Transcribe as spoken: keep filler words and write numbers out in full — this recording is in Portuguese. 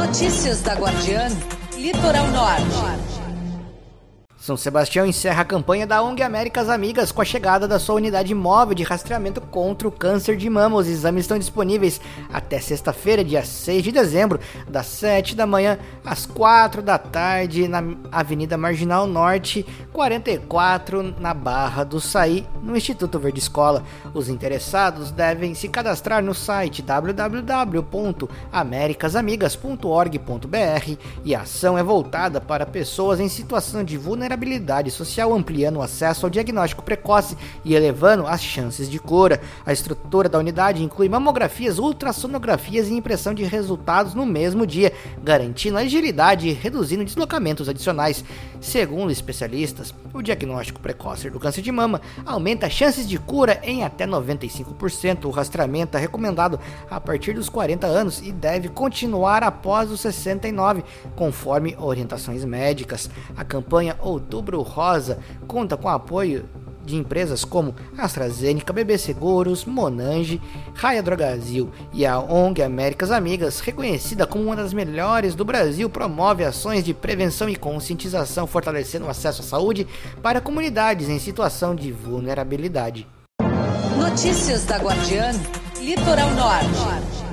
Notícias da Guardiã, Litoral Norte. São Sebastião encerra a campanha da O N G Américas Amigas com a chegada da sua unidade móvel de rastreamento contra o câncer de mama. Os exames estão disponíveis até sexta-feira, dia seis de dezembro, das sete da manhã às quatro da tarde, na Avenida Marginal Norte, quarenta e quatro, na Barra do Saí, no Instituto Verde Escola. Os interessados devem se cadastrar no site w w w ponto americas amigas ponto org ponto b r e a ação é voltada para pessoas em situação de vulnerabilidade social, ampliando o acesso ao diagnóstico precoce e elevando as chances de cura. A estrutura da unidade inclui mamografias, ultrassonografias e impressão de resultados no mesmo dia, garantindo agilidade e reduzindo deslocamentos adicionais. Segundo especialistas, o diagnóstico precoce do câncer de mama aumenta as chances de cura em até noventa e cinco por cento. O rastreamento é recomendado a partir dos quarenta anos e deve continuar após os sessenta e nove, conforme orientações médicas. A campanha Outubro Rosa conta com apoio de empresas como AstraZeneca, B B Seguros, Monange, Raia Drogazil e a O N G Américas Amigas, reconhecida como uma das melhores do Brasil, promove ações de prevenção e conscientização, fortalecendo o acesso à saúde para comunidades em situação de vulnerabilidade. Notícias da Guardiã, Litoral Norte.